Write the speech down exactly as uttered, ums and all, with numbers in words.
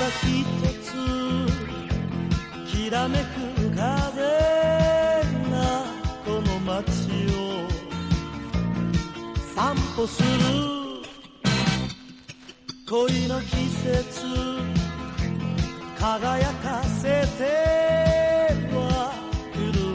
一つきらめく風がこの街を散歩する。恋の季節輝かせて